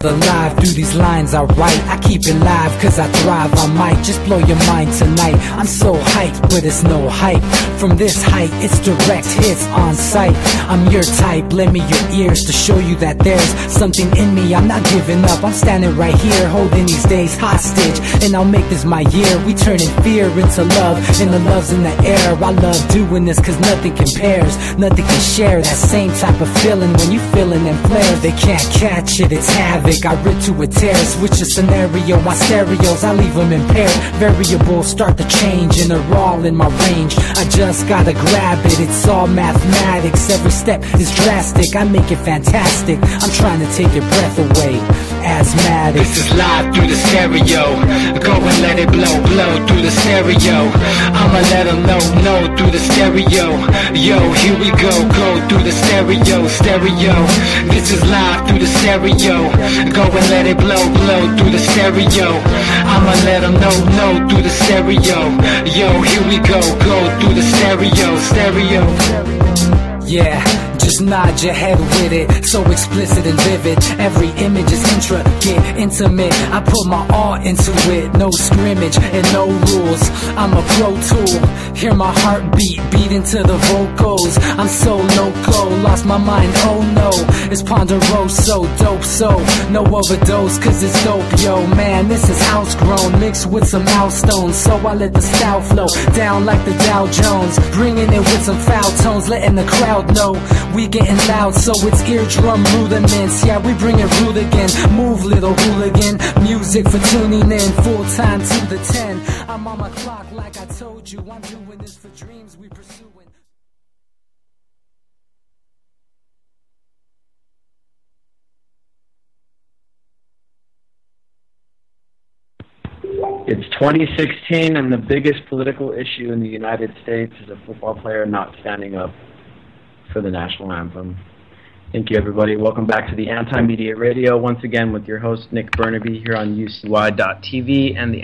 alive through these lines I write. I keep it live cause I thrive. I might just blow your mind tonight. I'm so hyped, but it's no hype. From this height, it's direct hits on sight. I'm your type, lend me your ears to show you that there's something in me. I'm not giving up, I'm standing right here, holding these days hostage. And I'll make this my year. We turning fear into love, and the love's in the air. I love doing this cause nothing compares. Nothing can share that same type of feeling when you feeling them flares. They can't catch it, it's havoc. I rip to a tear, switch a scenario. My stereos, I leave them impaired. Variables start to change and they're all in my range. I just gotta grab it, it's all mathematics. Every step is drastic, I make it fantastic. I'm trying to take your breath away. Asthmatic. This is live through the stereo. Go and let it blow, blow through the stereo. I'ma let them know through the stereo. Yo, here we go through the stereo, stereo. This is live through the stereo. Go and let it blow, blow through the stereo. I'ma let them know through the stereo. Yo, here we go through the stereo, stereo. Yeah, just nod your head with it, so explicit and vivid. Every image is intricate, intimate. I put my all into it, no scrimmage and no rules. I'm a pro tool, hear my heartbeat, beat into the vocals. I'm so loco, lost my mind, oh no. It's ponderoso, dope, so no overdose, cause it's dope, yo. Man, this is house grown, mixed with some milestones. So I let the style flow down like the Dow Jones, bringing it with some foul tones, letting the crowd know we getting loud, so it's eardrum rudiments. Yeah, we bring it rude again. Move, little hooligan. Music for tuning in, full time to the 10. I'm on my clock like I told you. I'm doing this for dreams we pursuing. It's 2016, and the biggest political issue in the United States is a football player not standing up for the national anthem. Thank you, everybody. Welcome back to the Anti-Media Radio, once again with your host, Nick Burnaby, here on UCY.tv and the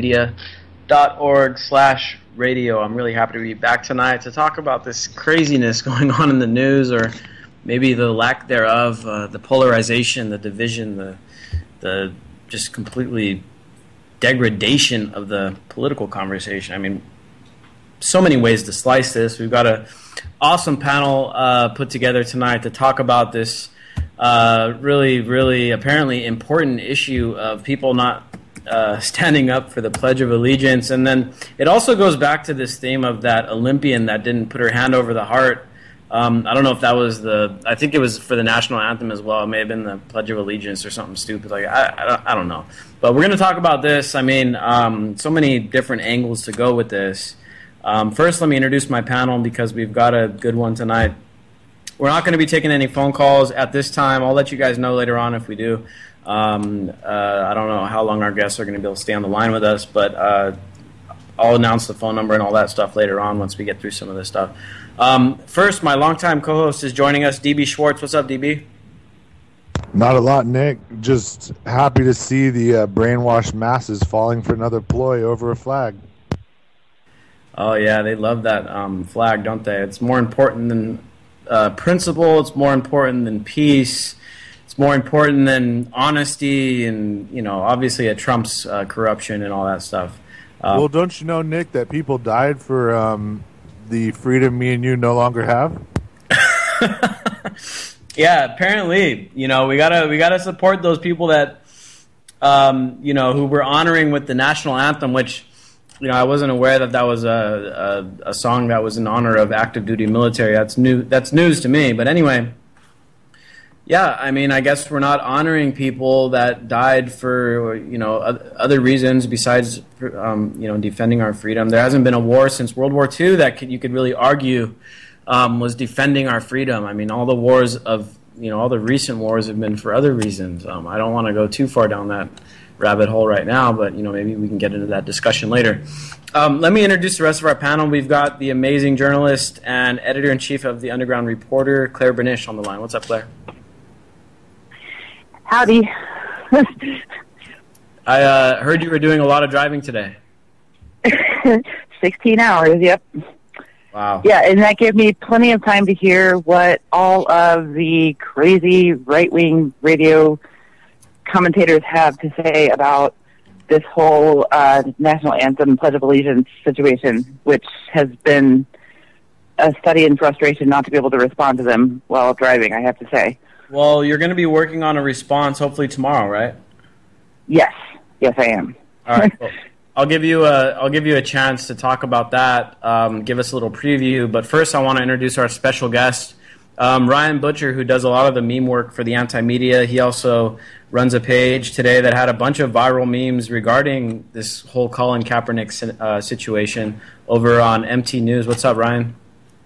antimedia.org/radio. I'm really happy to be back tonight to talk about this craziness going on in the news, or maybe the lack thereof, the polarization, the division, the just completely degradation of the political conversation. I mean, so many ways to slice this. We've got a awesome panel put together tonight to talk about this really, really apparently important issue of people not standing up for the Pledge of Allegiance. And then it also goes back to this theme of that Olympian that didn't put her hand over the heart. I don't know if that was I think it was for the national anthem as well. It may have been the Pledge of Allegiance or something stupid. Like I don't know. But we're going to talk about this. I mean, so many different angles to go with this. First, let me introduce my panel because we've got a good one tonight. We're not going to be taking any phone calls at this time. I'll let you guys know later on if we do. I don't know how long our guests are going to be able to stay on the line with us, but I'll announce the phone number and all that stuff later on once we get through some of this stuff. First, my longtime co-host is joining us, DB Schwartz. What's up, DB? Not a lot, Nick. Just happy to see the brainwashed masses falling for another ploy over a flag. Oh, yeah, they love that flag, don't they? It's more important than principle. It's more important than peace. It's more important than honesty and, you know, obviously at Trump's corruption and all that stuff. Well, don't you know, Nick, that people died for the freedom me and you no longer have? Yeah, apparently. You know, we gotta support those people that, you know, who we're honoring with the national anthem, which... You know, I wasn't aware that was a song that was in honor of active duty military. That's news to me. But anyway, yeah, I mean, I guess we're not honoring people that died for, you know, other reasons besides, you know, defending our freedom. There hasn't been a war since World War II that you could really argue was defending our freedom. I mean, all the wars of, you know, all the recent wars have been for other reasons. I don't want to go too far down that rabbit hole right now, but, you know, maybe we can get into that discussion later. Let me introduce the rest of our panel. We've got the amazing journalist and editor-in-chief of the Underground Reporter, Claire Bernish, on the line. What's up, Claire? Howdy. I heard you were doing a lot of driving today. 16 hours, yep. Wow. Yeah, and that gave me plenty of time to hear what all of the crazy right-wing radio commentators have to say about this whole national anthem, Pledge of Allegiance situation, which has been a study in frustration not to be able to respond to them while driving, I have to say. Well, you're going to be working on a response hopefully tomorrow, right? Yes, I am. All right. Well, I'll give you a chance to talk about that. Give us a little preview, but first I want to introduce our special guest, Ryan Butcher, who does a lot of the meme work for the Anti-Media. He also runs a page today that had a bunch of viral memes regarding this whole Colin Kaepernick situation over on MT News. What's up, Ryan?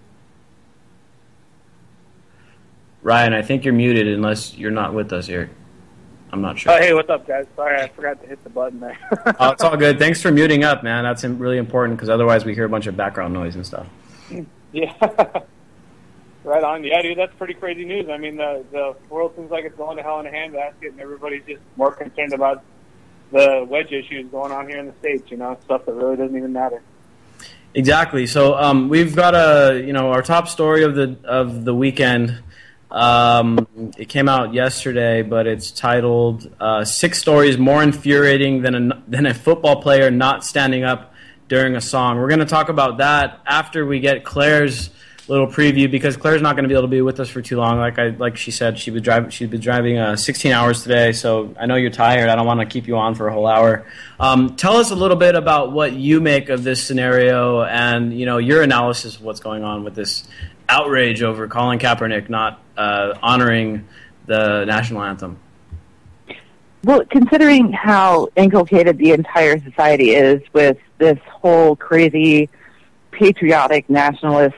Ryan, I think you're muted unless you're not with us here. I'm not sure. Oh, hey, what's up, guys? Sorry, I forgot to hit the button there. Oh, it's all good. Thanks for muting up, man. That's really important because otherwise we hear a bunch of background noise and stuff. Yeah. Right on. Yeah, dude, that's pretty crazy news. I mean, the world seems like it's going to hell in a handbasket, and everybody's just more concerned about the wedge issues going on here in the States, stuff that really doesn't even matter. Exactly. So we've got our top story of the weekend. It came out yesterday, but it's titled 6 stories more infuriating than a football player not standing up during a song. We're going to talk about that after we get Claire's little preview, because Claire's not going to be able to be with us for too long. Like she said, she'd been driving 16 hours today, so I know you're tired. I don't want to keep you on for a whole hour. Tell us a little bit about what you make of this scenario and your analysis of what's going on with this outrage over Colin Kaepernick not honoring the national anthem. Well, considering how inculcated the entire society is with this whole crazy patriotic nationalist,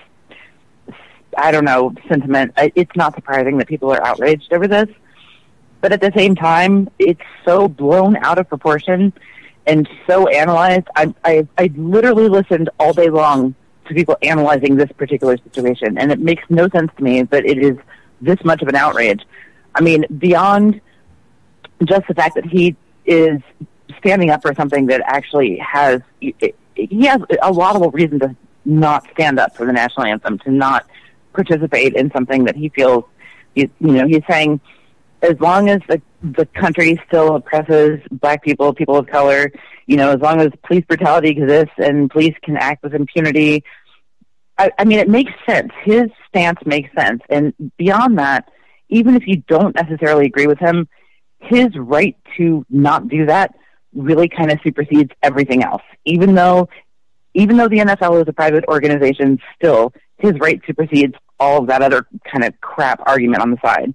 sentiment, it's not surprising that people are outraged over this. But at the same time, it's so blown out of proportion and so analyzed. I literally listened all day long to people analyzing this particular situation, and it makes no sense to me that it is this much of an outrage. I mean, beyond just the fact that he is standing up for something that actually he has a laudable reason to not stand up for the national anthem, to not participate in something that he feels, he's saying, as long as the country still oppresses black people, people of color, as long as police brutality exists and police can act with impunity, I mean, it makes sense. His stance makes sense. And beyond that, even if you don't necessarily agree with him, his right to not do that really kind of supersedes everything else. Even though the NFL is a private organization, still, his right supersedes all of that other kind of crap argument on the side.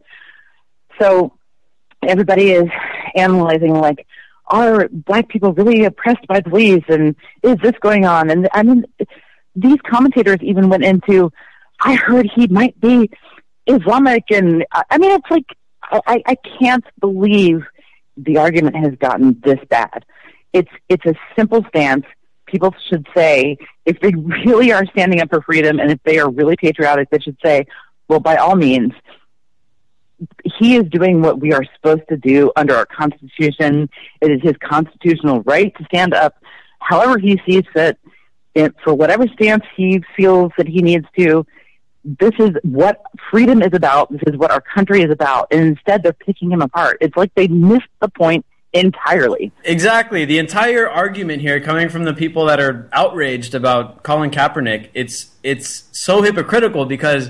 So everybody is analyzing, like, are black people really oppressed by police, and is this going on? And I mean, these commentators even went into, I heard he might be Islamic, and I mean, it's like, I can't believe the argument has gotten this bad. It's a simple stance. People should say, if they really are standing up for freedom and if they are really patriotic, they should say, well, by all means, he is doing what we are supposed to do under our Constitution. It is his constitutional right to stand up however he sees fit, for whatever stance he feels that he needs to. This is what freedom is about. This is what our country is about. And instead, they're picking him apart. It's like they missed the point entirely. Exactly. The entire argument here coming from the people that are outraged about Colin Kaepernick, it's so hypocritical because,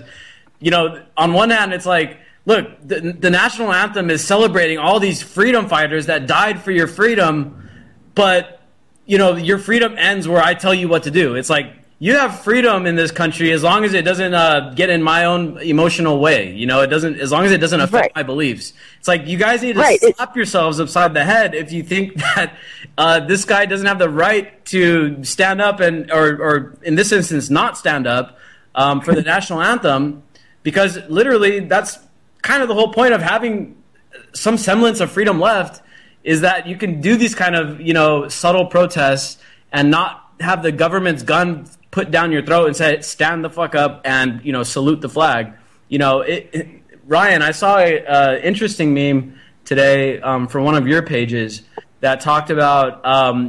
on one hand, it's like, look, the national anthem is celebrating all these freedom fighters that died for your freedom, but, your freedom ends where I tell you what to do. It's like, you have freedom in this country as long as it doesn't get in my own emotional way. As long as it doesn't affect my beliefs. It's like, you guys need to slap yourselves upside the head if you think that this guy doesn't have the right to stand up or in this instance, not stand up for the national anthem, because literally that's kind of the whole point of having some semblance of freedom left, is that you can do these kind of, subtle protests and not have the government's gun put down your throat and say, stand the fuck up and, salute the flag. Ryan, I saw an interesting meme today from one of your pages that talked about,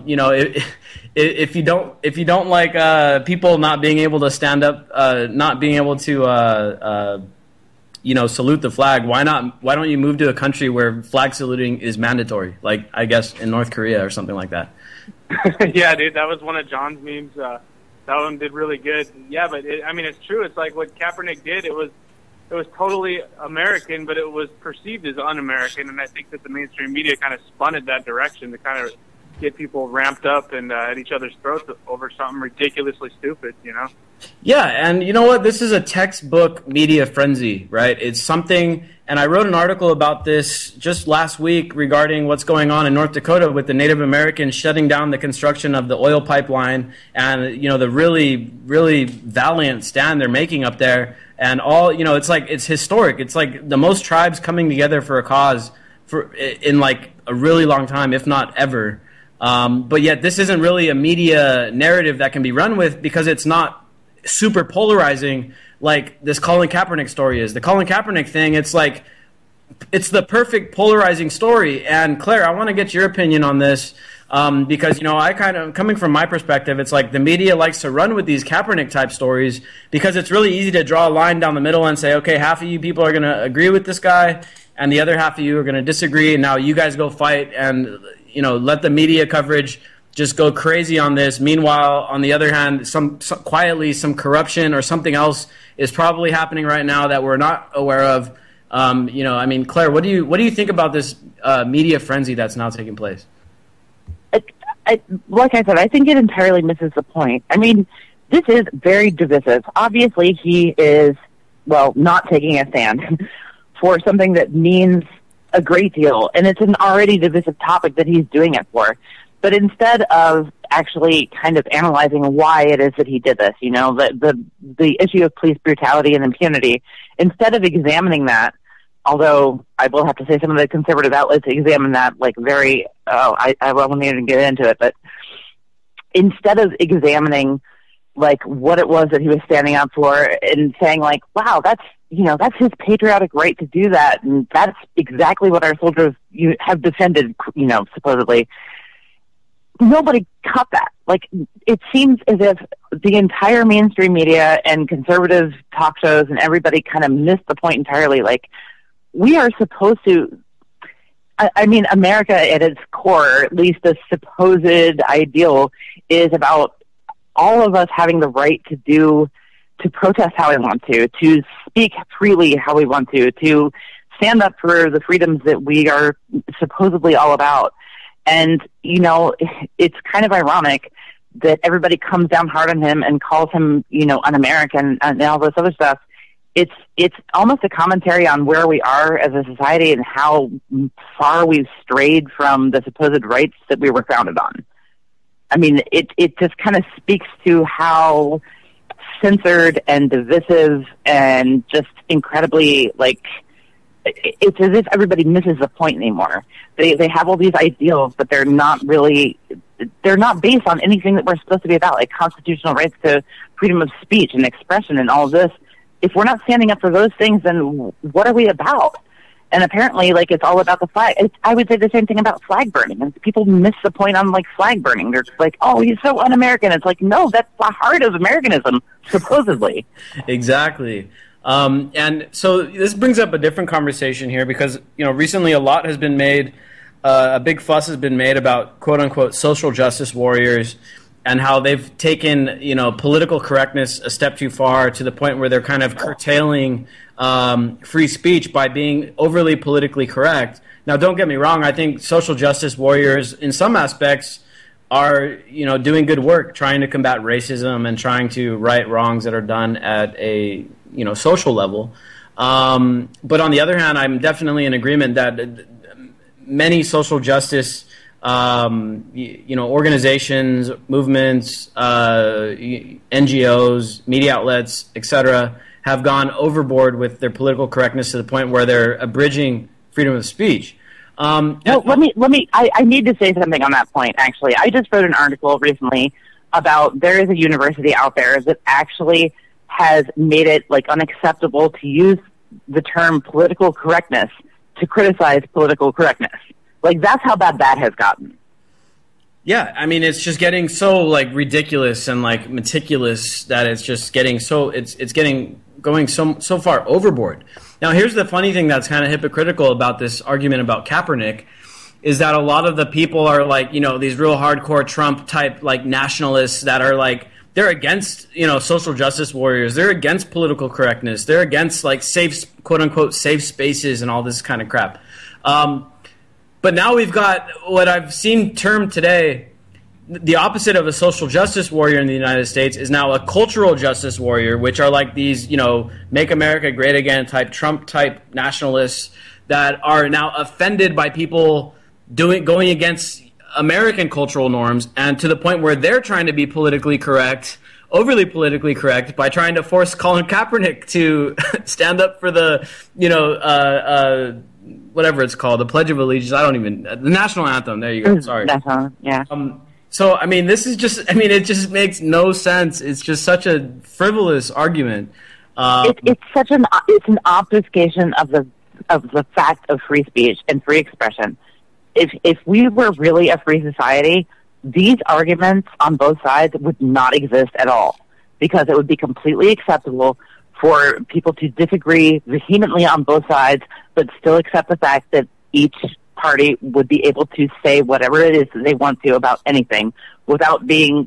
if you don't like people not being able to stand up, not being able to salute the flag. Why not? Why don't you move to a country where flag saluting is mandatory? Like, I guess in North Korea or something like that. Yeah, dude, that was one of John's memes. That one did really good. Yeah, but it's true. It's like what Kaepernick did. It was totally American, but it was perceived as un-American, and I think that the mainstream media kind of spun it that direction to kind of get people ramped up and at each other's throats over something ridiculously stupid, Yeah, and you know what? This is a textbook media frenzy, right? It's something, and I wrote an article about this just last week regarding what's going on in North Dakota with the Native Americans shutting down the construction of the oil pipeline and, the really, really valiant stand they're making up there. And it's historic. It's like the most tribes coming together for a cause in like a really long time, if not ever. But yet this isn't really a media narrative that can be run with because it's not super polarizing like this Colin Kaepernick story is. The Colin Kaepernick thing, it's like it's the perfect polarizing story. And Claire, I want to get your opinion on this because, I kind of, coming from my perspective, it's like the media likes to run with these Kaepernick type stories because it's really easy to draw a line down the middle and say, okay, half of you people are going to agree with this guy and the other half of you are going to disagree. And now you guys go fight and, let the media coverage just go crazy on this. Meanwhile, on the other hand, some corruption or something else is probably happening right now that we're not aware of. Claire, what do you think about this media frenzy that's now taking place? Like I said, I think it entirely misses the point. This is very divisive. Obviously, he is, not taking a stand for something that means a great deal, and it's an already divisive topic that he's doing it for. But instead of actually kind of analyzing why it is that he did this, the issue of police brutality and impunity, instead of examining that, although I will have to say some of the conservative outlets examine that like I won't even get into it, but instead of examining like what it was that he was standing up for and saying like, wow, that's his patriotic right to do that, and that's exactly what our soldiers have defended, supposedly. Nobody caught that. Like, it seems as if the entire mainstream media and conservative talk shows and everybody kind of missed the point entirely. Like, we are supposed to, America at its core, at least the supposed ideal, is about all of us having the right to protest how we want to speak freely how we want to stand up for the freedoms that we are supposedly all about. And, it's kind of ironic that everybody comes down hard on him and calls him, un-American and all this other stuff. It's almost a commentary on where we are as a society and how far we've strayed from the supposed rights that we were founded on. It just kind of speaks to how censored and divisive and just incredibly, it's as if everybody misses the point anymore. They have all these ideals, but they're not based on anything that we're supposed to be about, like constitutional rights to freedom of speech and expression and all of this. If we're not standing up for those things, then what are we about? And apparently, it's all about the flag. I would say the same thing about flag burning. And people miss the point on, flag burning. They're like, oh, he's so un-American. It's like, no, that's the heart of Americanism, supposedly. Exactly. And so this brings up a different conversation here because, recently a lot has been made, a big fuss has been made about quote-unquote social justice warriors and how they've taken, political correctness a step too far to the point where they're kind of curtailing free speech by being overly politically correct. Now, don't get me wrong. I think social justice warriors in some aspects are, doing good work, trying to combat racism and trying to right wrongs that are done at a, social level. But on the other hand, I'm definitely in agreement that many social justice, organizations, movements, NGOs, media outlets, etc., have gone overboard with their political correctness to the point where they're abridging freedom of speech. I need to say something on that point, actually. I just wrote an article recently about there is a university out there that actually has made it unacceptable to use the term political correctness to criticize political correctness. That's how bad that has gotten. Yeah, it's just getting so ridiculous and meticulous that it's just getting so going so far overboard. Now, here's the funny thing that's kind of hypocritical about this argument about Kaepernick is that a lot of the people are like, you know, these real hardcore Trump type like nationalists that are like, they're against, you know, social justice warriors. They're against political correctness. They're against like safe, quote unquote, safe spaces and all this kind of crap. But now we've got what I've seen termed today, the opposite of a social justice warrior in the United States is now a cultural justice warrior, which are like these, you know, make America great again type Trump type nationalists that are now offended by people going against American cultural norms, and to the point where they're trying to be politically correct, overly politically correct, by trying to force Colin Kaepernick to stand up for the, you know, whatever it's called, the Pledge of Allegiance. The national anthem. There you go. Sorry. Yeah. So, I mean, this is just, I mean, it just makes no sense. It's just such a frivolous argument. It's an obfuscation of the fact of free speech and free expression. If we were really a free society, these arguments on both sides would not exist at all, because it would be completely acceptable for people to disagree vehemently on both sides, but still accept the fact that each party would be able to say whatever it is that they want to about anything without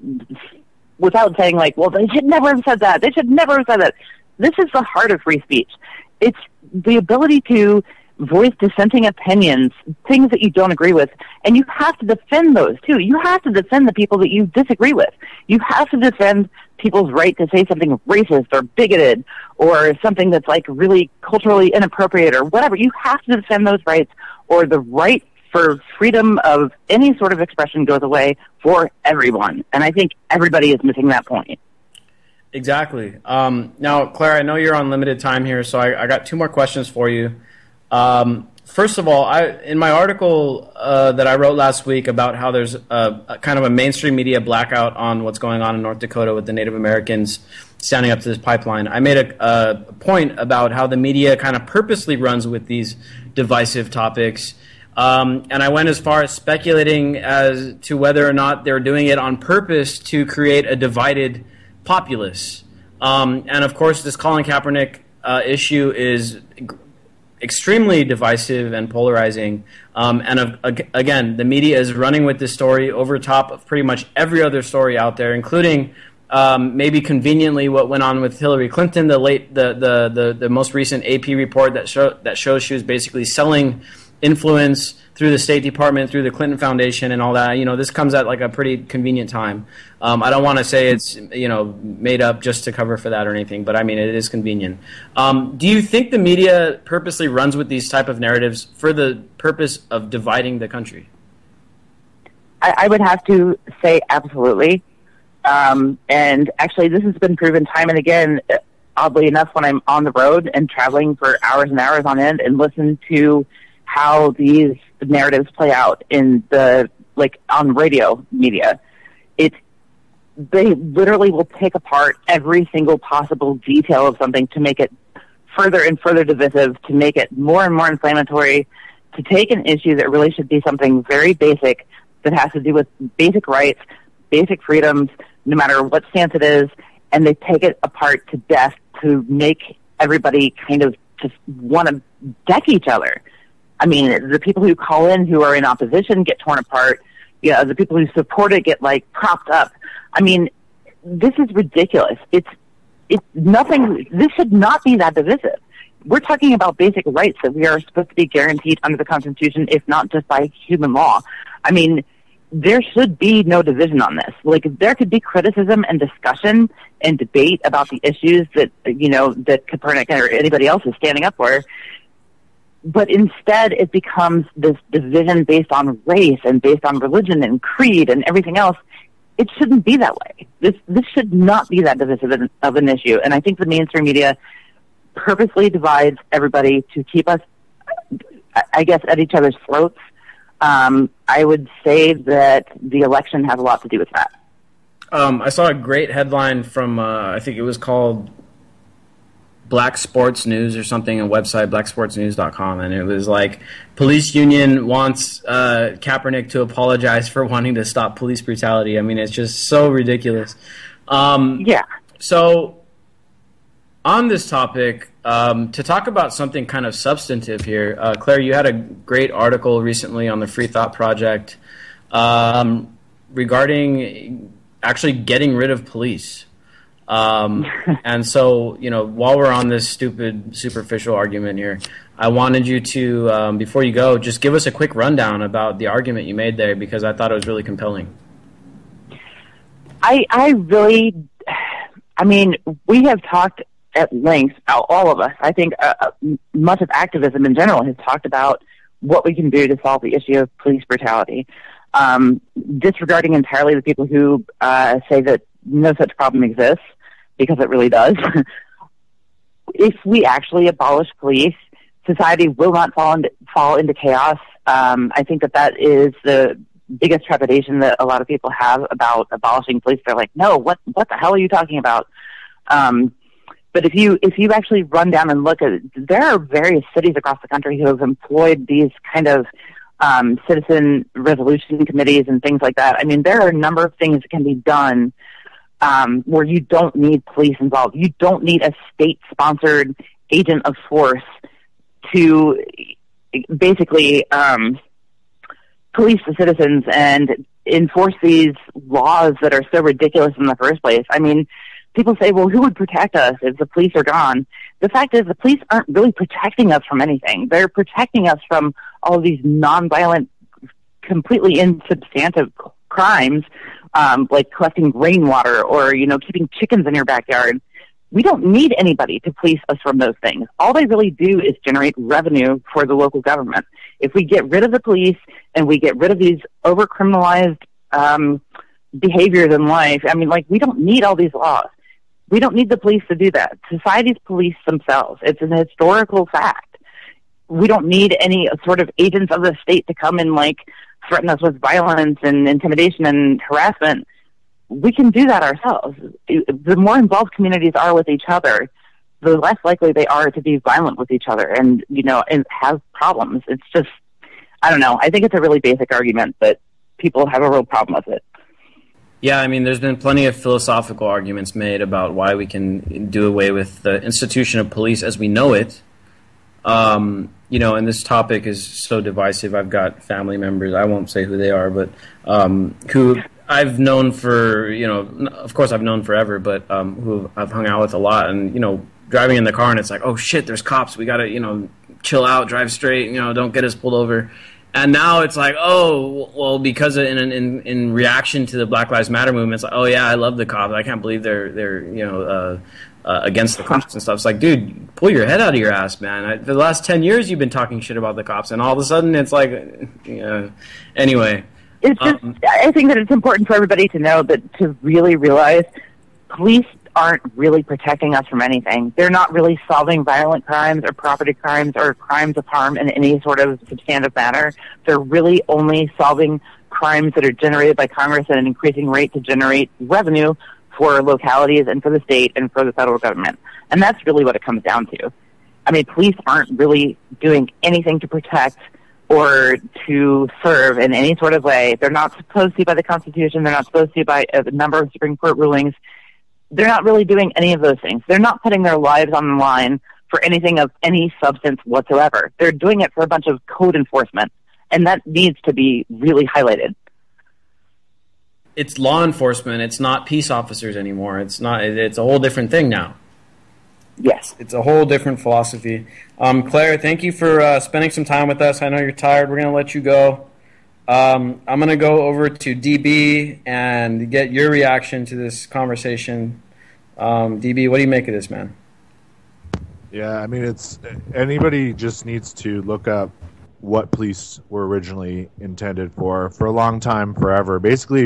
saying like, well, they should never have said that. They should never have said that. This is the heart of free speech. It's the ability to voice dissenting opinions, things that you don't agree with, and you have to defend those too. You have to defend the people that you disagree with. You have to defend people's right to say something racist or bigoted or something that's like really culturally inappropriate or whatever. You have to defend those rights, or the right for freedom of any sort of expression goes away for everyone. And I think everybody is missing that point. Exactly. Now, Claire, I know you're on limited time here, so I got two more questions for you. First of all, in my article that I wrote last week about how there's a kind of a mainstream media blackout on what's going on in North Dakota with the Native Americans standing up to this pipeline, I made a point about how the media kind of purposely runs with these divisive topics. And I went as far as speculating as to whether or not they're doing it on purpose to create a divided populace. And of course, this Colin Kaepernick issue is extremely divisive and polarizing. Again, the media is running with this story over top of pretty much every other story out there, including maybe conveniently what went on with Hillary Clinton, the most recent AP report that shows she was basically selling influence through the State Department, through the Clinton Foundation, and all that. You know, this comes at like a pretty convenient time. I don't want to say it's, you know, made up just to cover for that or anything, but I mean, it is convenient. Do you think the media purposely runs with these type of narratives for the purpose of dividing the country? I would have to say absolutely. And actually, this has been proven time and again, oddly enough, when I'm on the road and traveling for hours and hours on end and listen to how these narratives play out in on radio media. They literally will pick apart every single possible detail of something to make it further and further divisive, to make it more and more inflammatory, to take an issue that really should be something very basic that has to do with basic rights, basic freedoms, no matter what stance it is, and they take it apart to death to make everybody kind of just want to deck each other. I mean, the people who call in who are in opposition get torn apart. Yeah, the people who support it get like propped up. I mean, this is ridiculous. It's nothing. This should not be that divisive. We're talking about basic rights that we are supposed to be guaranteed under the Constitution, if not just by human law. I mean, there should be no division on this. Like, there could be criticism and discussion and debate about the issues that, you know, that Kaepernick or anybody else is standing up for. But instead, it becomes this division based on race and based on religion and creed and everything else. It shouldn't be that way. This should not be that divisive of an issue. And I think the mainstream media purposely divides everybody to keep us, I guess, at each other's throats. I would say that the election had a lot to do with that. I saw a great headline from, I think it was called Black Sports News or something, a website, blacksportsnews.com, and it was like, police union wants Kaepernick to apologize for wanting to stop police brutality. I mean, it's just so ridiculous. Yeah. So on this topic, to talk about something kind of substantive here, Claire, you had a great article recently on the Free Thought Project regarding actually getting rid of police. And so, while we're on this stupid, superficial argument here, I wanted you to, before you go, just give us a quick rundown about the argument you made there, because I thought it was really compelling. We have talked at length, all of us. I think much of activism in general has talked about what we can do to solve the issue of police brutality, disregarding entirely the people who say that no such problem exists, because it really does. If we actually abolish police, society will not fall into chaos. I think that is the biggest trepidation that a lot of people have about abolishing police. They're like, no, what the hell are you talking about? But if you actually run down and look at it, there are various cities across the country who have employed these kind of citizen resolution committees and things like that. I mean, there are a number of things that can be done where you don't need police involved. You don't need a state-sponsored agent of force to basically police the citizens and enforce these laws that are so ridiculous in the first place. I mean, people say, well, who would protect us if the police are gone? The fact is the police aren't really protecting us from anything. They're protecting us from all of these nonviolent, completely insubstantive crimes, like collecting rainwater or, keeping chickens in your backyard. We don't need anybody to police us from those things. All they really do is generate revenue for the local government. If we get rid of the police and we get rid of these over-criminalized behaviors in life, we don't need all these laws. We don't need the police to do that. Societies police themselves. It's an historical fact. We don't need any sort of agents of the state to come and, threaten us with violence and intimidation and harassment. We can do that ourselves. The more involved communities are with each other, the less likely they are to be violent with each other and have problems. It's just, I don't know. I think it's a really basic argument, but people have a real problem with it. Yeah, there's been plenty of philosophical arguments made about why we can do away with the institution of police as we know it. And this topic is so divisive. I've got family members, I won't say who they are, but who I've known for, of course I've known forever, but who I've hung out with a lot. And, driving in the car and it's like, oh shit, there's cops. We got to, chill out, drive straight, don't get us pulled over. And now it's like, oh, well, because in reaction to the Black Lives Matter movement, it's like, oh yeah, I love the cops. I can't believe they're against the cops and stuff. It's like, dude, pull your head out of your ass, man. For the last 10 years, you've been talking shit about the cops, and all of a sudden, it's like, anyway. It's just, I think that it's important for everybody to know that to really realize police aren't really protecting us from anything. They're not really solving violent crimes or property crimes or crimes of harm in any sort of substantive manner. They're really only solving crimes that are generated by Congress at an increasing rate to generate revenue for localities and for the state and for the federal government. And that's really what it comes down to. Police aren't really doing anything to protect or to serve in any sort of way. They're not supposed to by the Constitution. They're not supposed to by a number of Supreme Court rulings. They're not really doing any of those things. They're not putting their lives on the line for anything of any substance whatsoever. They're doing it for a bunch of code enforcement, and that needs to be really highlighted. It's law enforcement. It's not peace officers anymore. It's a whole different thing now. Yes. It's a whole different philosophy. Claire, thank you for spending some time with us. I know you're tired. We're going to let you go. I'm going to go over to DB and get your reaction to this conversation. DB, what do you make of this, man? Yeah, it's anybody just needs to look up what police were originally intended for a long time, forever. Basically,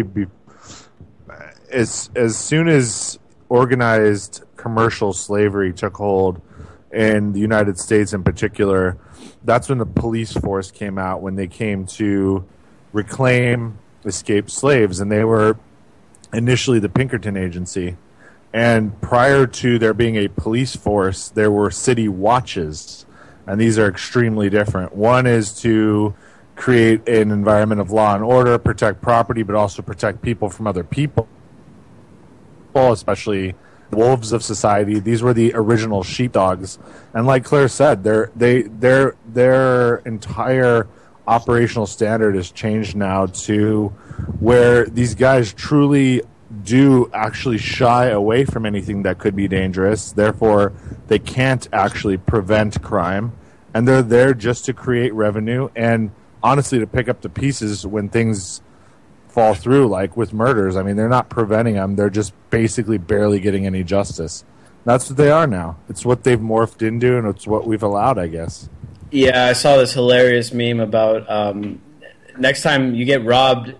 as soon as organized commercial slavery took hold in the United States in particular, that's when the police force came out, when they came to reclaim escaped slaves, and they were initially the Pinkerton Agency. And prior to there being a police force, there were city watches, and these are extremely different. One is to create an environment of law and order, protect property, but also protect people from other people, especially wolves of society. These were the original sheepdogs, and like Claire said, their entire operational standard has changed now to where these guys truly do actually shy away from anything that could be dangerous. Therefore, they can't actually prevent crime, and they're there just to create revenue and honestly to pick up the pieces when things fall through, like with murders. I mean, they're not preventing them. They're just basically barely getting any justice. That's what they are now. It's what they've morphed into, and it's what we've allowed, I guess. Yeah, I saw this hilarious meme about next time you get robbed,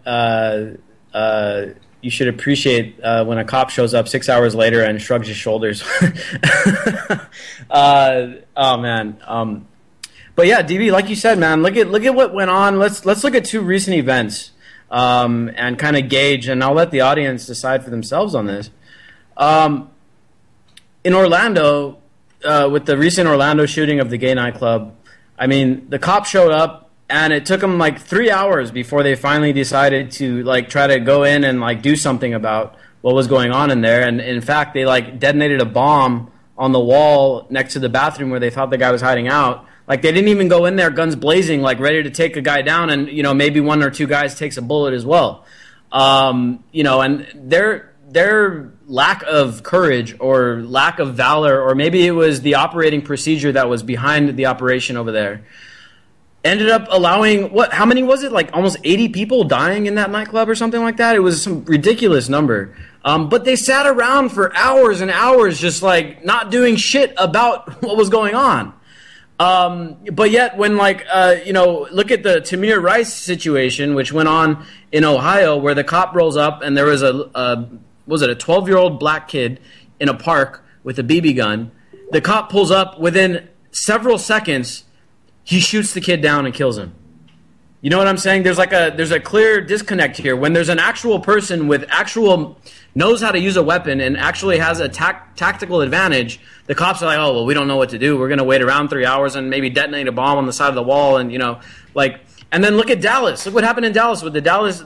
you should appreciate when a cop shows up 6 hours later and shrugs his shoulders. Oh man. But yeah, DB, like you said, man, look at what went on. Let's look at two recent events and kind of gauge, and I'll let the audience decide for themselves on this. In Orlando, with the recent Orlando shooting of the gay nightclub, I mean, the cops showed up, and it took them like 3 hours before they finally decided to like try to go in and like do something about what was going on in there. And in fact, they like detonated a bomb on the wall next to the bathroom where they thought the guy was hiding out. Like, they didn't even go in there guns blazing, like ready to take a guy down, and you know, maybe one or two guys takes a bullet as well. You know, and their lack of courage or lack of valor, or maybe it was the operating procedure that was behind the operation over there, ended up allowing, how many was it? Like almost 80 people dying in that nightclub or something like that. It was some ridiculous number. But they sat around for hours and hours just like not doing shit about what was going on. But yet when you know, look at the Tamir Rice situation, which went on in Ohio, where the cop rolls up and there was a 12-year-old black kid in a park with a BB gun. The cop pulls up, within several seconds, he shoots the kid down and kills him. You know what I'm saying? There's a clear disconnect here. When there's an actual person with knows how to use a weapon and actually has a tactical advantage, the cops are like, oh, well, we don't know what to do. We're going to wait around 3 hours and maybe detonate a bomb on the side of the wall, and you know, like. And then look at Dallas. Look what happened in Dallas with the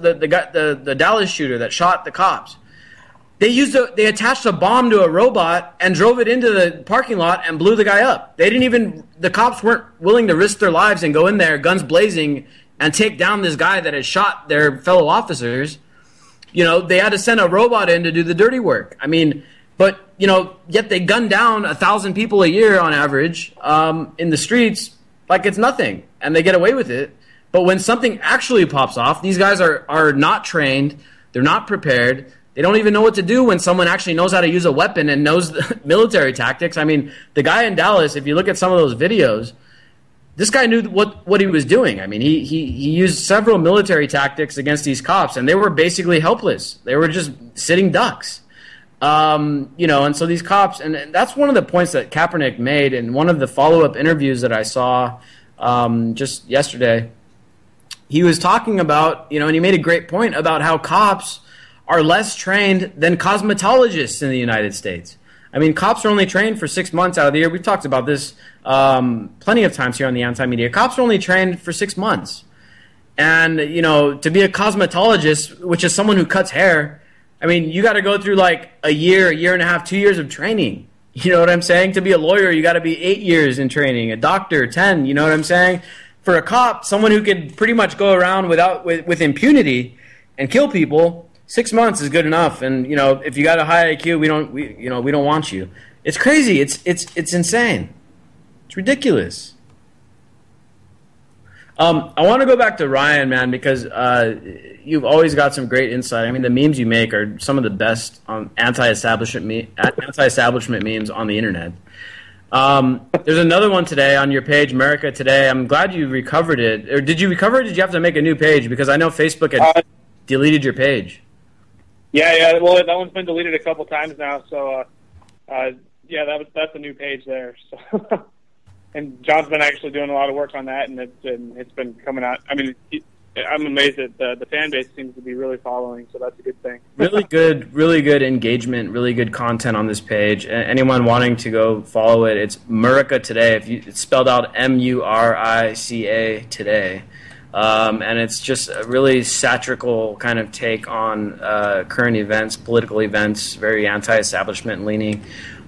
Dallas shooter that shot the cops. They attached a bomb to a robot and drove it into the parking lot and blew the guy up. The cops weren't willing to risk their lives and go in there, guns blazing, and take down this guy that had shot their fellow officers. You know, they had to send a robot in to do the dirty work. I mean, but, you know, yet they gun down 1,000 people a year on average in the streets like it's nothing, and they get away with it. But when something actually pops off, these guys are not trained, they're not prepared. They don't even know what to do when someone actually knows how to use a weapon and knows the military tactics. I mean, the guy in Dallas, if you look at some of those videos, this guy knew what he was doing. I mean, he used several military tactics against these cops, and they were basically helpless. They were just sitting ducks. You know, and so these cops, and that's one of the points that Kaepernick made in one of the follow-up interviews that I saw just yesterday. He was talking about, you know, and he made a great point about how cops are less trained than cosmetologists in the United States. I mean, cops are only trained for 6 months out of the year. We've talked about this plenty of times here on the Anti-Media. Cops are only trained for 6 months. And, you know, to be a cosmetologist, which is someone who cuts hair, I mean, you got to go through like a year and a half, 2 years of training. You know what I'm saying? To be a lawyer, you got to be 8 years in training. A doctor, 10. You know what I'm saying? For a cop, someone who could pretty much go around with impunity and kill people, 6 months is good enough. And you know, if you got a high IQ, we don't want you. It's crazy. It's insane. It's ridiculous. I want to go back to Ryan, man, because you've always got some great insight. I mean, the memes you make are some of the best anti-establishment memes on the internet. There's another one today on your page, America Today. I'm glad you recovered it. Or did you recover it? Or did you have to make a new page? Because I know Facebook had deleted your page. Yeah. Well, that one's been deleted a couple times now. So, that's a new page there. So, and John's been actually doing a lot of work on that, and it's been coming out. I mean, I'm amazed that the fan base seems to be really following. So that's a good thing. really good engagement, really good content on this page. Anyone wanting to go follow it, it's Murica Today. It's spelled out Murica Today. And it's just a really satirical kind of take on current events, political events, very anti-establishment leaning.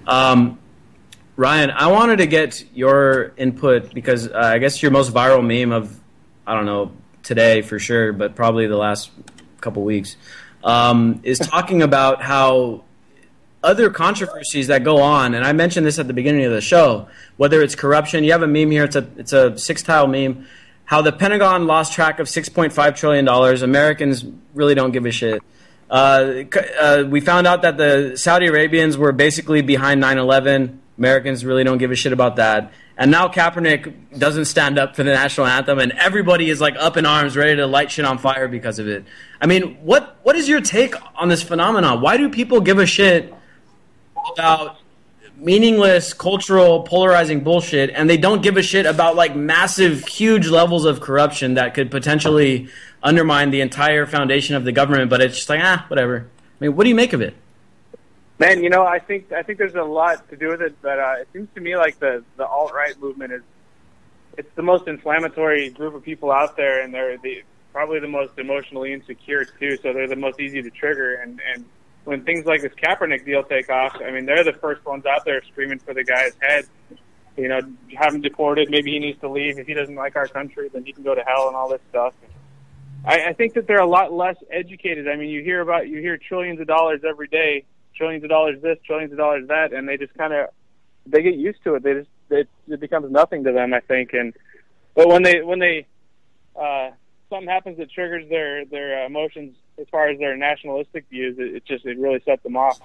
Ryan, I wanted to get your input because I guess your most viral meme of, I don't know, today for sure, but probably the last couple weeks, is talking about how other controversies that go on, and I mentioned this at the beginning of the show, whether it's corruption. You have a meme here, it's a six-tile meme, how the Pentagon lost track of $6.5 trillion. Americans really don't give a shit. We found out that the Saudi Arabians were basically behind 9/11. Americans really don't give a shit about that. And now Kaepernick doesn't stand up for the national anthem, and everybody is like up in arms, ready to light shit on fire because of it. I mean, what is your take on this phenomenon? Why do people give a shit about meaningless, cultural, polarizing bullshit, and they don't give a shit about like massive, huge levels of corruption that could potentially undermine the entire foundation of the government? But it's just like, whatever. I mean, what do you make of it? Man, I think there's a lot to do with it, but it seems to me like the alt-right movement it's the most inflammatory group of people out there, and they're probably the most emotionally insecure too, so they're the most easy to trigger. And when things like this Kaepernick deal take off, I mean, they're the first ones out there screaming for the guy's head. Have him deported. Maybe he needs to leave. If he doesn't like our country, then he can go to hell and all this stuff. I think that they're a lot less educated. I mean, you hear trillions of dollars every day. Trillions of dollars this, trillions of dollars that, and they just they get used to it. It becomes nothing to them, I think. But when they something happens that triggers their emotions as far as their nationalistic views, it really sets them off.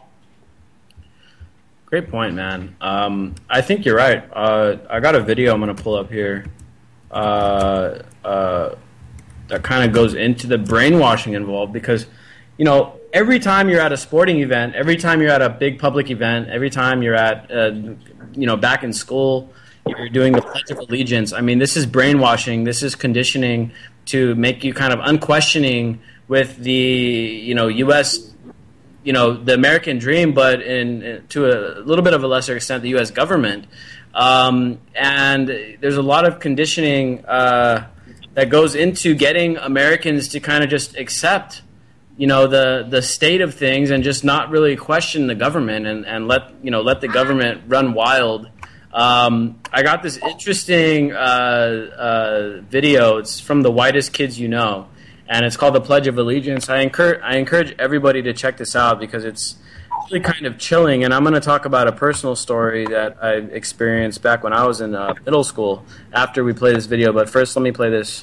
Great point, man. I think you're right. I got a video I'm going to pull up here that kind of goes into the brainwashing involved because, every time you're at a sporting event, every time you're at a big public event, every time you're at, back in school, you're doing the Pledge of Allegiance. I mean, this is brainwashing. This is conditioning to make you kind of unquestioning with the, U.S., the American dream, but to a little bit of a lesser extent, the U.S. government. And there's a lot of conditioning that goes into getting Americans to kind of just accept the state of things and just not really question the government and let the government run wild. I got this interesting video. It's from The Whitest Kids You Know, and it's called The Pledge of Allegiance. I encourage everybody to check this out because it's really kind of chilling, and I'm going to talk about a personal story that I experienced back when I was in middle school after we play this video. But first, let me play this.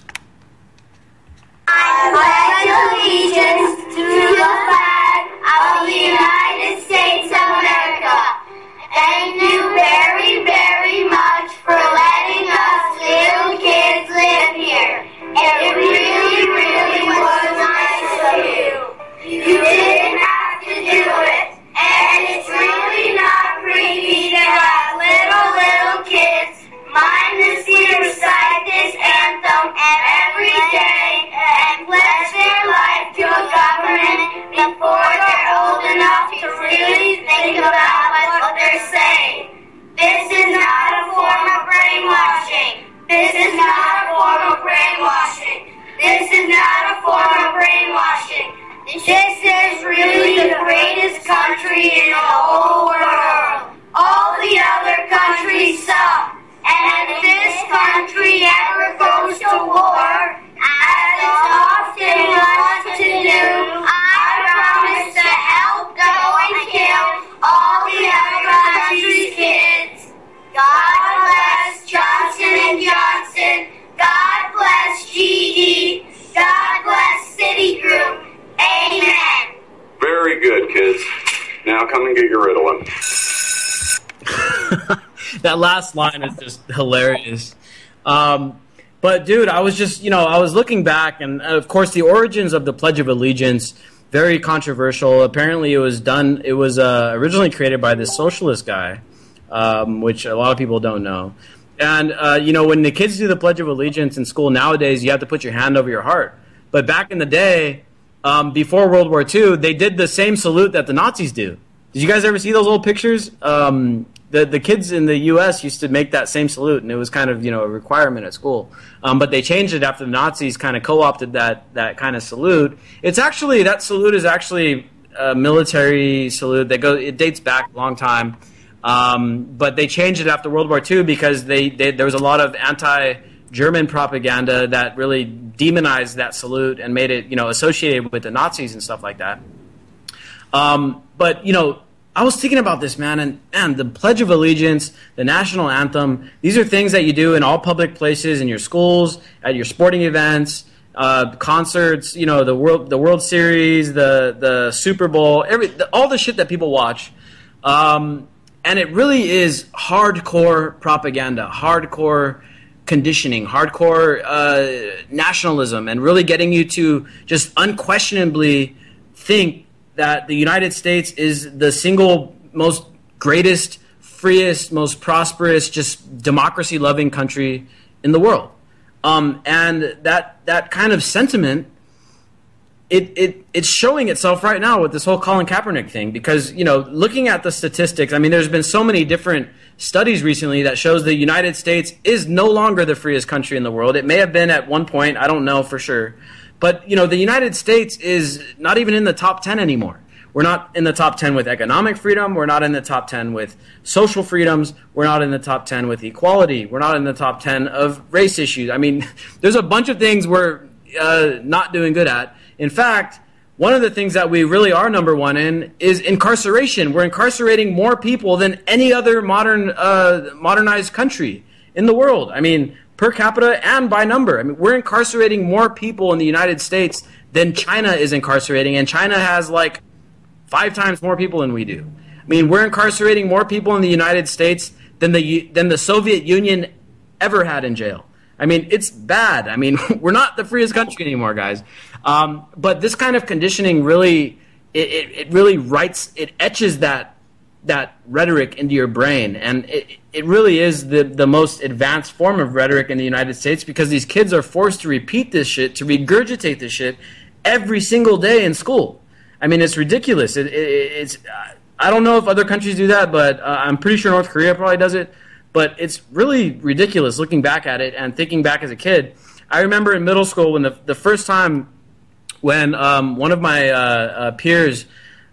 I pledge allegiance to the flag of the United States of America. Thank you very, very much for letting us little kids live here. It really, really was nice of you. You didn't have to do it. And it's really not creepy to have little kids mindlessly recite this anthem every day and pledge their life to a government before they're old enough to really think about what they're saying. This is not a form of brainwashing. This is not a form of brainwashing. This is not a form of brainwashing. This is really the greatest country in the whole world. All the other countries suck. And if this country ever goes to war, as it's often wants to do, I promise to help go and kill all the other country's kids. God bless Johnson & Johnson. God bless GE. God bless Citigroup. Amen. Very good, kids. Now come and get your Ritalin. That last line is just hilarious. But dude, I was just, I was looking back, and of course the origins of the Pledge of Allegiance, very controversial. Apparently it was originally created by this socialist guy, which a lot of people don't know. And, when the kids do the Pledge of Allegiance in school nowadays, you have to put your hand over your heart. But back in the day, before World War II, they did the same salute that the Nazis do. Did you guys ever see those old pictures? the kids in the U.S. used to make that same salute, and it was kind of a requirement at school. But they changed it after the Nazis kind of co-opted that kind of salute. That salute is actually a military salute it dates back a long time. But they changed it after World War II because there was a lot of anti-German propaganda that really demonized that salute and made it associated with the Nazis and stuff like that. But I was thinking about this, man, and the Pledge of Allegiance, the national anthem, these are things that you do in all public places, in your schools, at your sporting events, concerts, the World Series, the Super Bowl, all the shit that people watch. And it really is hardcore propaganda, hardcore conditioning, hardcore nationalism, and really getting you to just unquestionably think that the United States is the single most greatest, freest, most prosperous, just democracy-loving country in the world. And that kind of sentiment, it's showing itself right now with this whole Colin Kaepernick thing. Because looking at the statistics, I mean, there's been so many different studies recently that shows the United States is no longer the freest country in the world. It may have been at one point, I don't know for sure. But, the United States is not even in the top 10 anymore. We're not in the top 10 with economic freedom. We're not in the top 10 with social freedoms. We're not in the top 10 with equality. We're not in the top 10 of race issues. I mean, there's a bunch of things we're not doing good at. In fact, one of the things that we really are number one in is incarceration. We're incarcerating more people than any other modernized country in the world. I mean, per capita and by number. I mean, we're incarcerating more people in the United States than China is incarcerating, and China has like 5 times more people than we do. I mean, we're incarcerating more people in the United States than the Soviet Union ever had in jail. I mean, it's bad. I mean, we're not the freest country anymore, guys. But this kind of conditioning really, it really etches that rhetoric into your brain, and it really is the most advanced form of rhetoric in the United States, because these kids are forced to repeat this shit, to regurgitate this shit every single day in school. I mean, it's ridiculous. It's I don't know if other countries do that, but I'm pretty sure North Korea probably does it. But it's really ridiculous looking back at it and thinking back as a kid. I remember in middle school when the first time when one of my peers,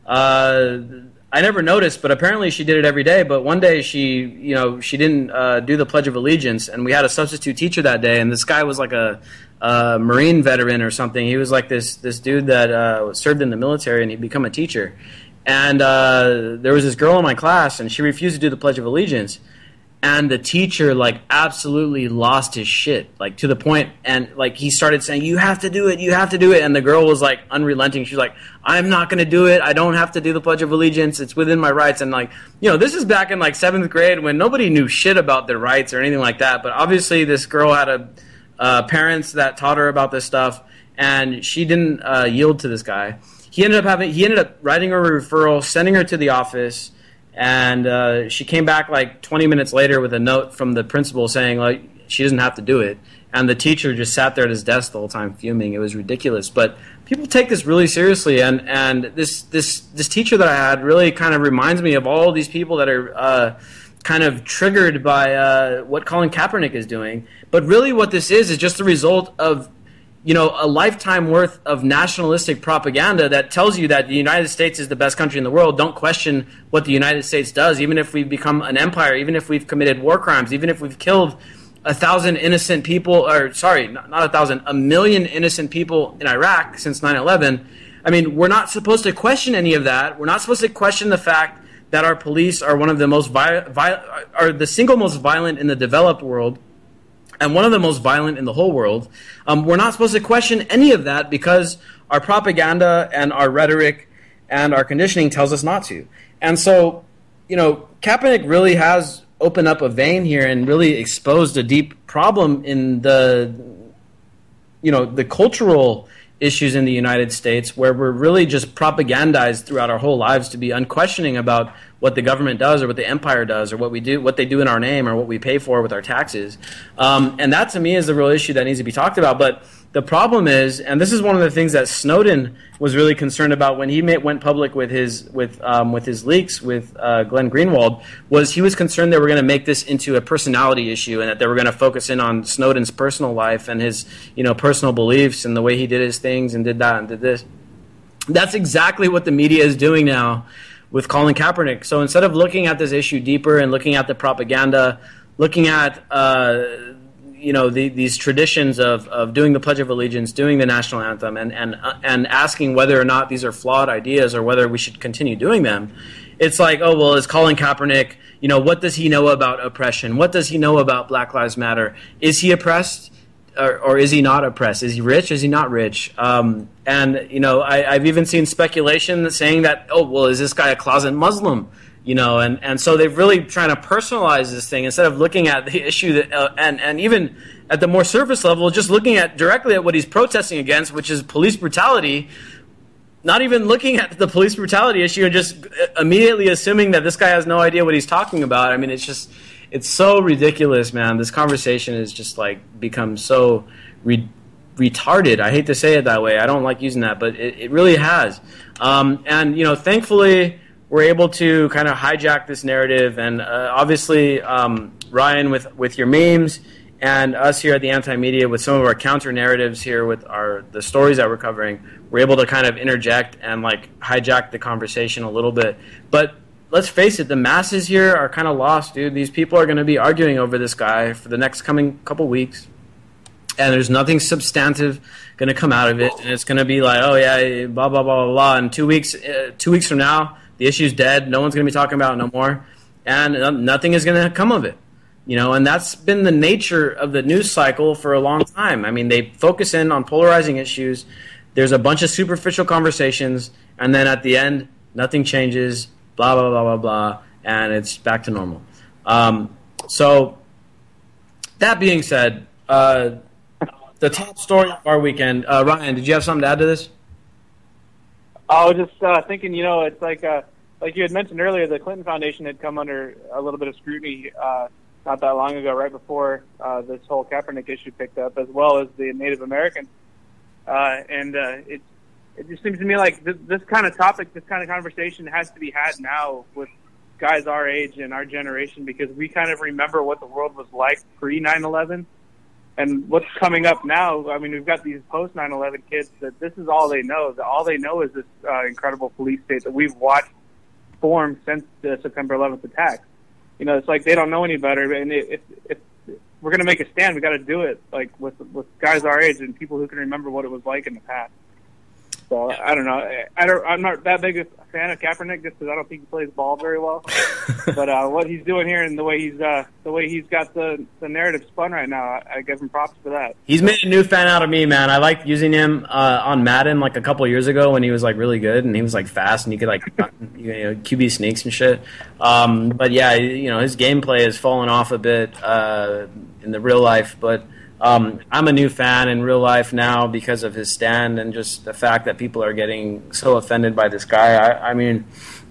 I never noticed, but apparently she did it every day. But one day she didn't do the Pledge of Allegiance, and we had a substitute teacher that day. And this guy was like a Marine veteran or something. He was like this dude that served in the military, and he'd become a teacher. And there was this girl in my class, and she refused to do the Pledge of Allegiance. And the teacher, like, absolutely lost his shit, like, to the point, and, like, he started saying, you have to do it, you have to do it, and the girl was, like, unrelenting. She's like, I'm not going to do it, I don't have to do the Pledge of Allegiance, it's within my rights. And, like, this is back in, like, 7th grade when nobody knew shit about their rights or anything like that, but obviously this girl had parents that taught her about this stuff, and she didn't yield to this guy. He ended up writing her a referral, sending her to the office. And she came back like 20 minutes later with a note from the principal saying, like, she doesn't have to do it. And the teacher just sat there at his desk the whole time fuming. It was ridiculous. But people take this really seriously. And this teacher that I had really kind of reminds me of all these people that are kind of triggered by what Colin Kaepernick is doing. But really what this is just the result of a lifetime worth of nationalistic propaganda that tells you that the United States is the best country in the world. Don't question what the United States does, even if we've become an empire, even if we've committed war crimes, even if we've killed 1,000 innocent people, or sorry, not 1,000, 1 million innocent people in Iraq since 9/11. I mean, we're not supposed to question any of that. We're not supposed to question the fact that our police are one of the most are the single most violent in the developed world, and one of the most violent in the whole world. We're not supposed to question any of that because our propaganda and our rhetoric and our conditioning tells us not to. And so, Kaepernick really has opened up a vein here and really exposed a deep problem in the cultural issues in the United States, where we're really just propagandized throughout our whole lives to be unquestioning about what the government does or what the empire does or what they do in our name or what we pay for with our taxes. And that to me is the real issue that needs to be talked about. But The problem is, and this is one of the things that Snowden was really concerned about when he went public with his leaks with Glenn Greenwald, was he was concerned they were going to make this into a personality issue and that they were going to focus in on Snowden's personal life and his personal beliefs and the way he did his things and did that and did this. That's exactly what the media is doing now with Colin Kaepernick. So instead of looking at this issue deeper and looking at the propaganda, looking at these traditions of doing the Pledge of Allegiance, doing the national anthem, and asking whether or not these are flawed ideas or whether we should continue doing them, it's like, oh, well, is Colin Kaepernick, what does he know about oppression? What does he know about Black Lives Matter? Is he oppressed or is he not oppressed? Is he rich? Is he not rich? I've even seen speculation saying that, oh, well, is this guy a closet Muslim? And so they're really trying to personalize this thing instead of looking at the issue that, and even at the more surface level, just looking at directly at what he's protesting against, which is police brutality. Not even looking at the police brutality issue and just immediately assuming that this guy has no idea what he's talking about. I mean, it's so ridiculous, man. This conversation has just become so retarded. I hate to say it that way. I don't like using that, but it really has. Thankfully, we're able to kind of hijack this narrative, and obviously Ryan with your memes, and us here at the Anti-Media with some of our counter narratives here with the stories that we're covering, we're able to kind of interject and hijack the conversation a little bit. But let's face it, the masses here are kind of lost, dude. These people are going to be arguing over this guy for the next coming couple weeks, and there's nothing substantive going to come out of it, and it's going to be like, oh yeah, blah blah blah blah blah. And 2 weeks from now, the issue's dead. No one's going to be talking about it no more, and nothing is going to come of it. And that's been the nature of the news cycle for a long time. I mean, they focus in on polarizing issues. There's a bunch of superficial conversations, and then at the end, nothing changes, blah, blah, blah, blah, blah, and it's back to normal. So that being said, the top story of our weekend, Ryan, did you have something to add to this? I was just thinking, it's like you had mentioned earlier, the Clinton Foundation had come under a little bit of scrutiny not that long ago, right before this whole Kaepernick issue picked up, as well as the Native Americans. It just seems to me like this kind of topic, this kind of conversation has to be had now with guys our age and our generation, because we kind of remember what the world was like pre 9/11. And what's coming up now, I mean, we've got these post 9/11 kids that this is all they know. All they know is this incredible police state that we've watched form since the September 11th attacks. It's like they don't know any better. And if we're going to make a stand, we got to do it with guys our age and people who can remember what it was like in the past. So I don't know. I'm not that big a fan of Kaepernick just because I don't think he plays ball very well. But what he's doing here and the way he's got the narrative spun right now, I give him props for that. He's made a new fan out of me, man. I liked using him on Madden a couple of years ago when he was really good and he was fast and he could QB sneaks and shit. But yeah, his gameplay has fallen off a bit in the real life, but. I'm a new fan in real life now because of his stand and just the fact that people are getting so offended by this guy. I mean,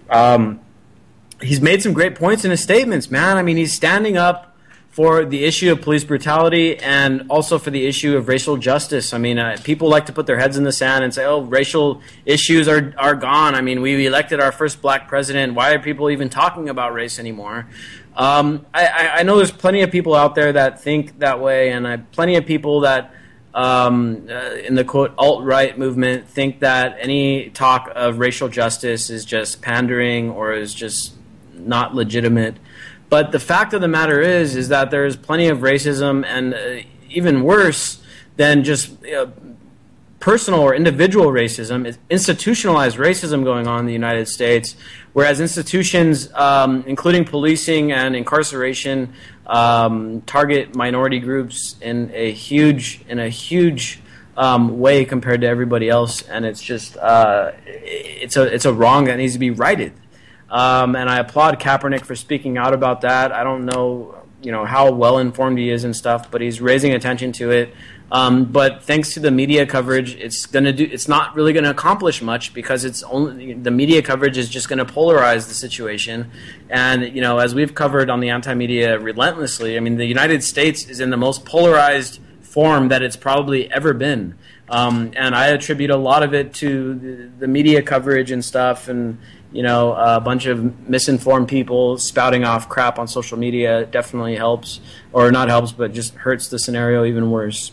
he's made some great points in his statements, man. I mean, he's standing up for the issue of police brutality and also for the issue of racial justice. I mean, people like to put their heads in the sand and say, oh, racial issues are gone. I mean, we elected our first black president. Why are people even talking about race anymore? I know there's plenty of people out there that think that way, and plenty of people that in the quote alt-right movement think that any talk of racial justice is just pandering or is just not legitimate. But the fact of the matter is that there's plenty of racism, and even worse than just personal or individual racism, is institutionalized racism going on in the United States, whereas institutions, including policing and incarceration, target minority groups in a huge way compared to everybody else, and it's just it's a wrong that needs to be righted. And I applaud Kaepernick for speaking out about that. I don't know, how well informed he is and stuff, but he's raising attention to it. But thanks to the media coverage, it's not really going to accomplish much because the media coverage is just going to polarize the situation. And, as we've covered on the Anti-Media relentlessly, I mean, the United States is in the most polarized form that it's probably ever been. And I attribute a lot of it to the media coverage and stuff, and a bunch of misinformed people spouting off crap on social media definitely helps, or not helps, but just hurts the scenario even worse.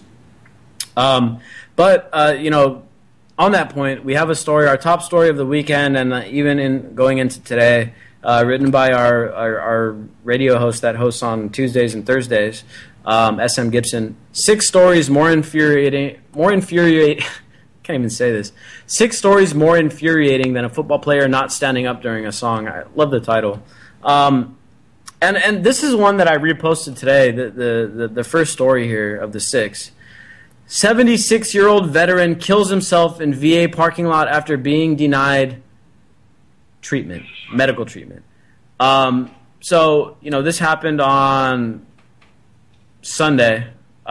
But on that point, we have a story, our top story of the weekend, and even in going into today, written by our radio host that hosts on Tuesdays and Thursdays, SM Gibson. 6 stories more infuriating. Can't even say this. 6 stories more infuriating than a football player not standing up during a song. I love the title. And this is one that I reposted today. The first story here of the 6. 76-year-old veteran kills himself in VA parking lot after being denied medical treatment. So this happened on Sunday.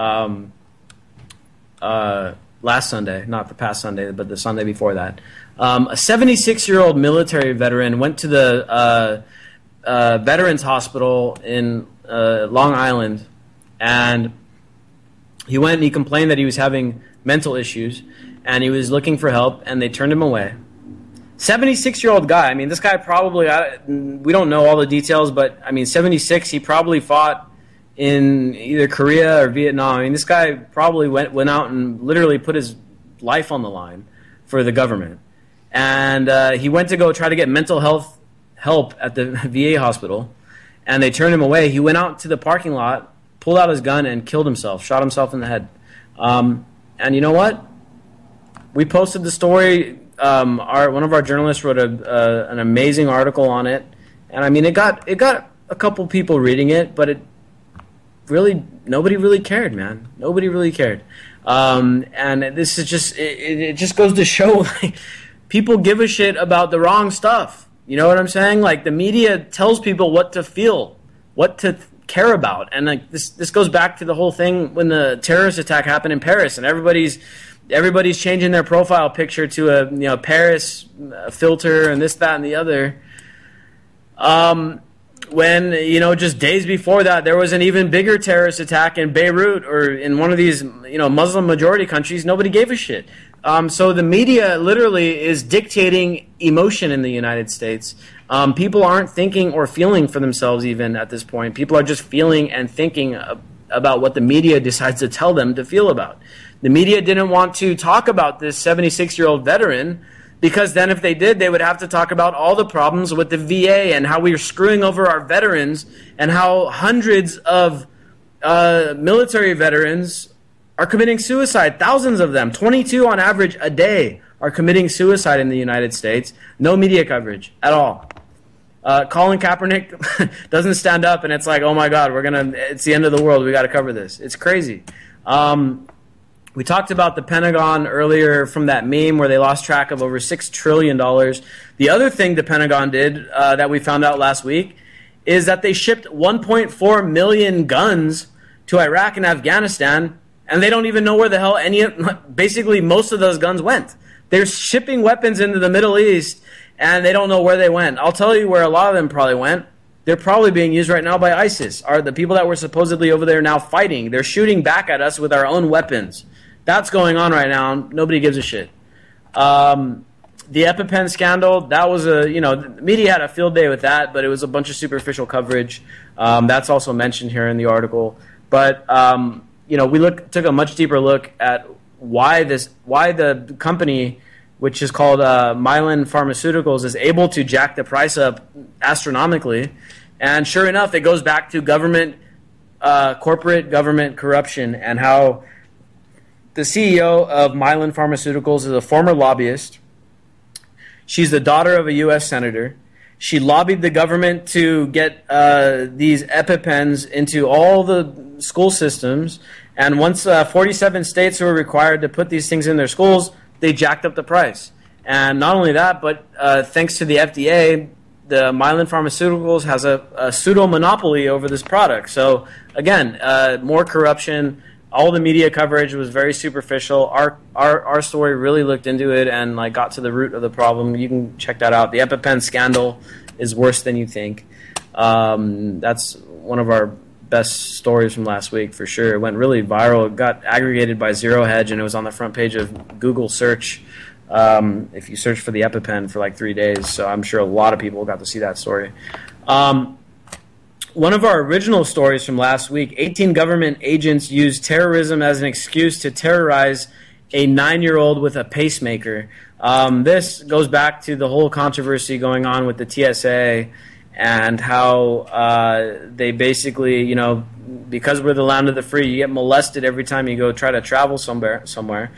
Last Sunday, not the past Sunday, but the Sunday before that. A 76-year-old military veteran went to the Veterans Hospital in Long Island, and he went and he complained that he was having mental issues, and he was looking for help, and they turned him away. 76-year-old guy. I mean, this guy probably, we don't know all the details, but, 76, he probably fought in either Korea or Vietnam. This guy probably went out and literally put his life on the line for the government. And he went to go try to get mental health help at the VA hospital, and they turned him away. He went out to the parking lot, pulled out his gun, and killed himself, shot himself in the head. And you know what? We posted the story. One of our journalists wrote an amazing article on it, and it got a couple people reading it, but nobody really cared, man. Nobody really cared. And this is just it just goes to show, like, people give a shit about the wrong stuff. You know what I'm saying? Like, the media tells people what to feel, what to care about, and like this goes back to the whole thing when the terrorist attack happened in Paris, and everybody's changing their profile picture to a Paris filter and this, that, and the other. When just days before that, there was an even bigger terrorist attack in Beirut or in one of these Muslim majority countries. Nobody gave a shit. So the media literally is dictating emotion in the United States. People aren't thinking or feeling for themselves even at this point. People are just feeling and thinking about what the media decides to tell them to feel about. The media didn't want to talk about this 76-year-old veteran, because then if they did, they would have to talk about all the problems with the VA and how we are screwing over our veterans, and how hundreds of military veterans are committing suicide. Thousands of them, 22 on average a day, are committing suicide in the United States. No media coverage at all. Colin Kaepernick doesn't stand up, and it's like, oh my God, it's the end of the world. We got to cover this. It's crazy. We talked about the Pentagon earlier from that meme where they lost track of over $6 trillion. The other thing the Pentagon did that we found out last week is that they shipped 1.4 million guns to Iraq and Afghanistan, and they don't even know where the hell basically most of those guns went. They're shipping weapons into the Middle East, and they don't know where they went. I'll tell you where a lot of them probably went. They're probably being used right now by ISIS, are the people that were supposedly over there now fighting. They're shooting back at us with our own weapons. That's going on right now. Nobody gives a shit. The EpiPen scandal, that was the media had a field day with that, but it was a bunch of superficial coverage. That's also mentioned here in the article. But, we took a much deeper look at why the company, which is called Mylan Pharmaceuticals, is able to jack the price up astronomically. And sure enough, it goes back to corporate government corruption, and how the CEO of Mylan Pharmaceuticals is a former lobbyist. She's the daughter of a U.S. senator. She lobbied the government to get these EpiPens into all the school systems. And once 47 states were required to put these things in their schools, they jacked up the price. And not only that, but thanks to the FDA, the Mylan Pharmaceuticals has a pseudo-monopoly over this product. So, again, more corruption. All the media coverage was very superficial. Our story really looked into it and got to the root of the problem. You can check that out. The EpiPen scandal is worse than you think. That's one of our best stories from last week for sure. It went really viral. It got aggregated by Zero Hedge, and it was on the front page of Google search. If you search for the EpiPen for like 3 days, so I'm sure a lot of people got to see that story. One of our original stories from last week, 18 government agents used terrorism as an excuse to terrorize a 9-year-old with a pacemaker. This goes back to the whole controversy going on with the TSA and how they basically, you know, because we're the land of the free, you get molested every time you go try to travel somewhere.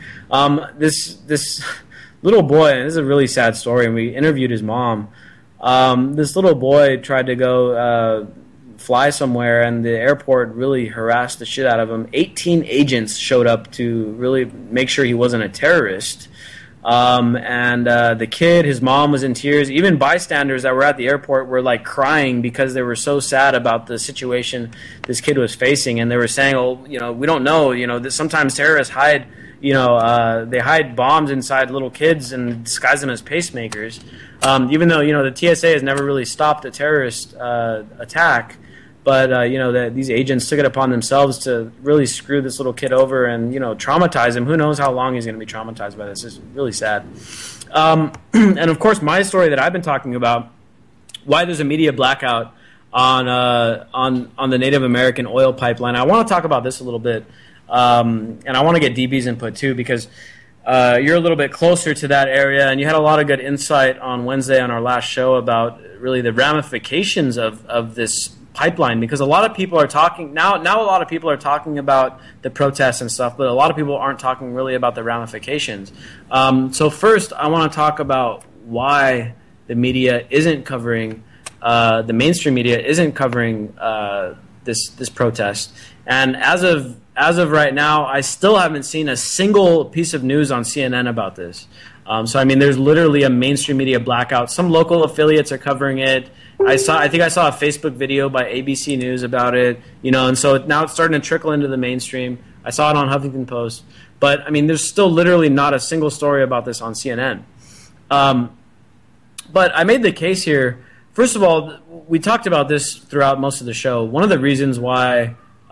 This little boy, and this is a really sad story, and we interviewed his mom. This little boy tried to go fly somewhere, and the airport really harassed the shit out of him. 18 agents showed up to really make sure he wasn't a terrorist. The kid, his mom was in tears. Even bystanders that were at the airport were like crying because they were so sad about the situation this kid was facing. And they were saying, oh, you know, we don't know, you know, that sometimes terrorists hide, you know, they hide bombs inside little kids and disguise them as pacemakers. Even though, you know, the TSA has never really stopped a terrorist attack. But, you know, these agents took it upon themselves to really screw this little kid over and, you know, traumatize him. Who knows how long he's going to be traumatized by this. It's really sad. And, of course, my story that I've been talking about, why there's a media blackout on the Native American oil pipeline. I want to talk about this a little bit. And I want to get DB's input, too, because you're a little bit closer to that area. And you had a lot of good insight on Wednesday on our last show about really the ramifications of this pipeline, because a lot of people are talking now a lot of people are talking about the protests and stuff, but a lot of people aren't talking really about the ramifications. So first, I want to talk about why the media isn't covering, the mainstream media isn't covering this protest. And as of right now, I still haven't seen a single piece of news on CNN about this. So I mean, there's literally a mainstream media blackout. Some local affiliates are covering it. I think I saw a Facebook video by ABC News about it, you know, and so now it's starting to trickle into the mainstream. I saw it on Huffington Post, but I mean, there's still literally not a single story about this on CNN. But I made the case here. First of all, we talked about this throughout most of the show. One of the reasons why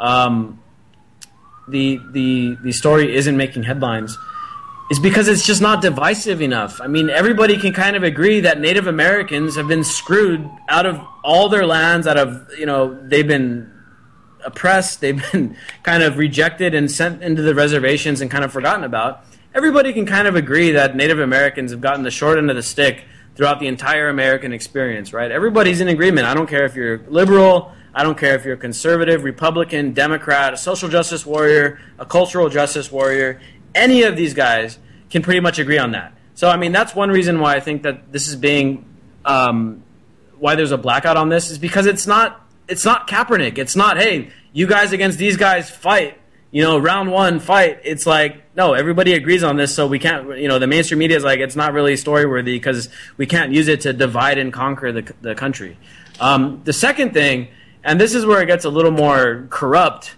the story isn't making headlines is because it's just not divisive enough. I mean, everybody can kind of agree that Native Americans have been screwed out of all their lands, out of, you know, they've been oppressed, they've been kind of rejected and sent into the reservations and kind of forgotten about. Everybody can kind of agree that Native Americans have gotten the short end of the stick throughout the entire American experience, right? Everybody's in agreement. I don't care if you're liberal, I don't care if you're conservative, Republican, Democrat, a social justice warrior, a cultural justice warrior. Any of these guys can pretty much agree on that. So, I mean, that's one reason why I think that this is being, why there's a blackout on this, is because it's not Kaepernick. It's not, hey, you guys against these guys fight, you know, round one fight. It's like, no, everybody agrees on this, so we can't, you know, the mainstream media is like, it's not really story-worthy because we can't use it to divide and conquer the country. The second thing, and this is where it gets a little more corrupt,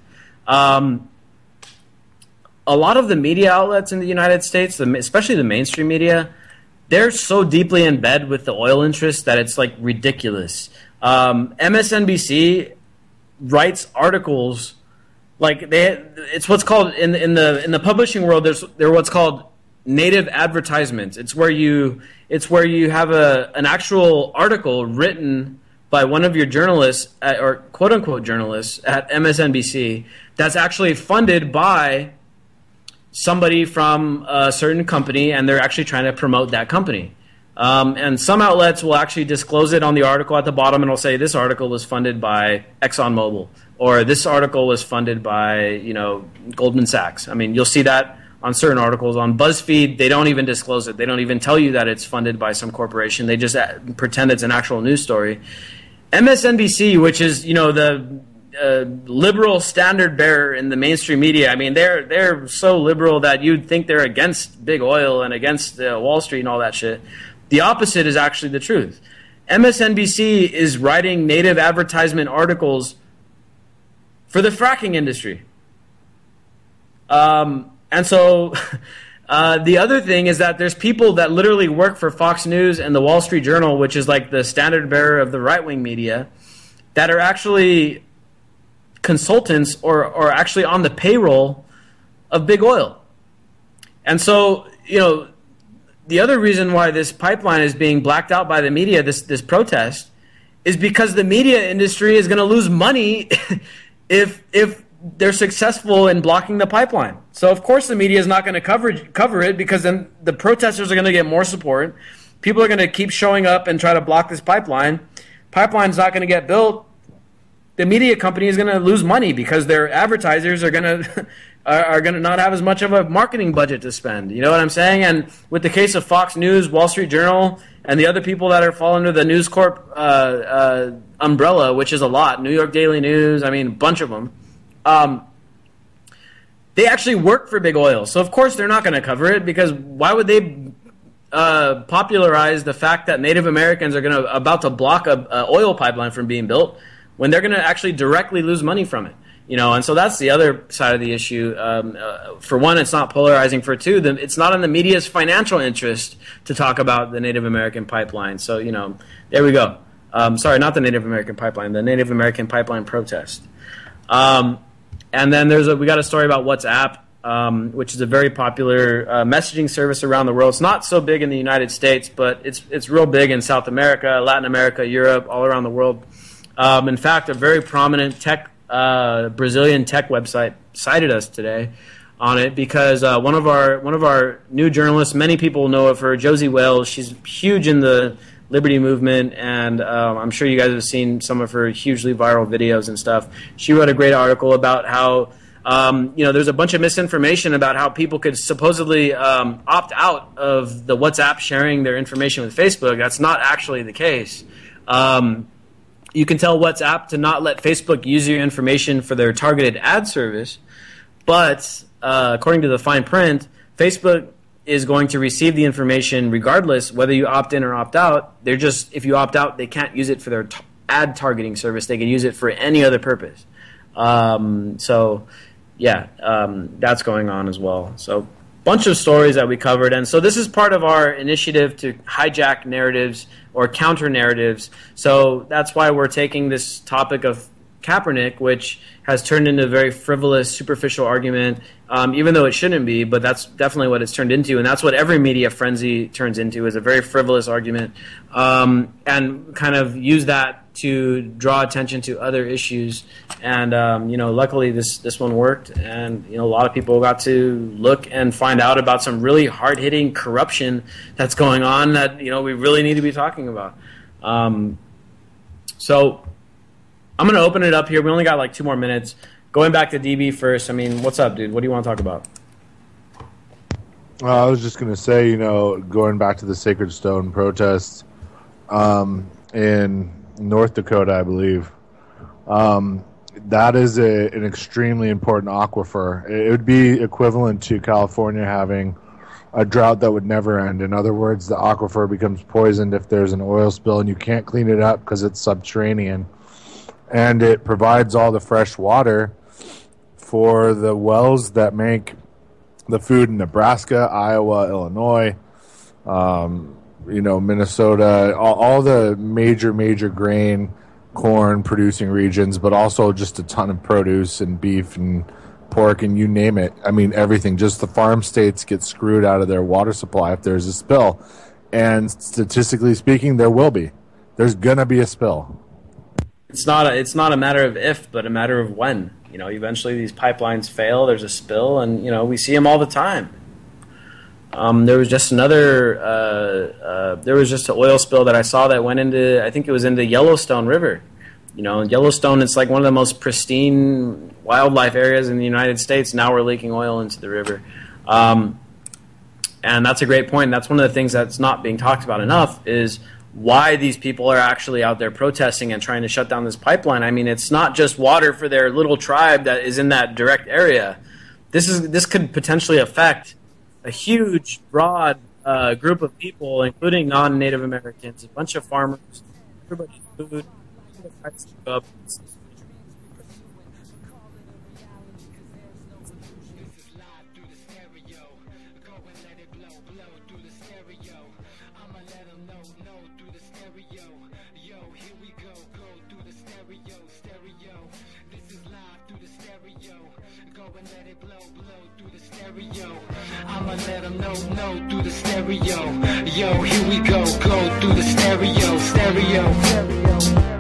a lot of the media outlets in the United States, especially the mainstream media, they're so deeply in bed with the oil interests that it's like ridiculous. MSNBC writes articles like it's what's called in the publishing world. They're what's called native advertisements. It's where you have an actual article written by one of your journalists or quote unquote journalists at MSNBC that's actually funded by somebody from a certain company, and they're actually trying to promote that company. And some outlets will actually disclose it on the article at the bottom, and it'll say this article was funded by ExxonMobil, or this article was funded by, you know, Goldman Sachs. I mean, you'll see that on certain articles. On BuzzFeed, they don't even disclose it. They don't even tell you that it's funded by some corporation. They just pretend it's an actual news story. MSNBC, which is, you know, the liberal standard bearer in the mainstream media. I mean, they're so liberal that you'd think they're against big oil and against Wall Street and all that shit. The opposite is actually the truth. MSNBC is writing native advertisement articles for the fracking industry. And so the other thing is that there's people that literally work for Fox News and the Wall Street Journal, which is like the standard bearer of the right-wing media, that are actually consultants or actually on the payroll of big oil. And so, the other reason why this pipeline is being blacked out by the media, this protest, is because the media industry is going to lose money if they're successful in blocking the pipeline. So of course the media is not going to cover it, because then the protesters are going to get more support. People are going to keep showing up and try to block this pipeline. Pipeline's not going to get built. The media company is going to lose money because their advertisers are going to not have as much of a marketing budget to spend. You know what I'm saying? And with the case of Fox News, Wall Street Journal, and the other people that are fall under the News Corp umbrella, which is a lot, New York Daily News, I mean, a bunch of them, they actually work for big oil. So of course they're not going to cover it, because why would they popularize the fact that Native Americans are about to block a oil pipeline from being built when they're going to actually directly lose money from it? And so that's the other side of the issue. For one, it's not polarizing. For two, it's not in the media's financial interest to talk about the Native American pipeline. So, there we go. Sorry, not the Native American pipeline, the Native American pipeline protest. And then we got a story about WhatsApp, which is a very popular messaging service around the world. It's not so big in the United States, but it's real big in South America, Latin America, Europe, all around the world. In fact, a very prominent Brazilian tech website cited us today on it, because one of our new journalists, many people know of her, Josie Wales. She's huge in the liberty movement, and I'm sure you guys have seen some of her hugely viral videos and stuff. She wrote a great article about how there's a bunch of misinformation about how people could supposedly opt out of the WhatsApp sharing their information with Facebook. That's not actually the case. You can tell WhatsApp to not let Facebook use your information for their targeted ad service, but according to the fine print, Facebook is going to receive the information regardless whether you opt in or opt out. If you opt out, they can't use it for their ad targeting service. They can use it for any other purpose. That's going on as well. So bunch of stories that we covered. And so this is part of our initiative to hijack narratives or counter narratives. So that's why we're taking this topic of Kaepernick, which has turned into a very frivolous, superficial argument, even though it shouldn't be, but that's definitely what it's turned into. And that's what every media frenzy turns into, is a very frivolous argument, and kind of use that to draw attention to other issues. And, luckily this one worked. And, a lot of people got to look and find out about some really hard-hitting corruption that's going on that, we really need to be talking about. So I'm going to open it up here. We only got like 2 more minutes. Going back to DB first, what's up, dude? What do you want to talk about? I was just going to say, going back to the Sacred Stone protests in North Dakota, I believe, that is an extremely important aquifer. It would be equivalent to California having a drought that would never end. In other words, the aquifer becomes poisoned if there's an oil spill and you can't clean it up because it's subterranean. And it provides all the fresh water for the wells that make the food in Nebraska, Iowa, Illinois, Minnesota, all the major grain, corn producing regions, but also just a ton of produce and beef and pork and you name it. Everything. Just the farm states get screwed out of their water supply if there's a spill. And statistically speaking, there will be. There's going to be a spill. It's not a matter of if, but a matter of when. Eventually these pipelines fail, there's a spill, and, we see them all the time. There was just an oil spill that I saw that went into, I think it was into Yellowstone River. Yellowstone, it's like one of the most pristine wildlife areas in the United States. Now we're leaking oil into the river. And that's a great point. That's one of the things that's not being talked about enough, is why these people are actually out there protesting and trying to shut down this pipeline. It's not just water for their little tribe that is in that direct area. This could potentially affect a huge, broad group of people, including non-Native Americans, a bunch of farmers, everybody's food. Up. Go and let it blow, blow through the stereo. I'ma let them know through the stereo. Yo, here we go through the stereo.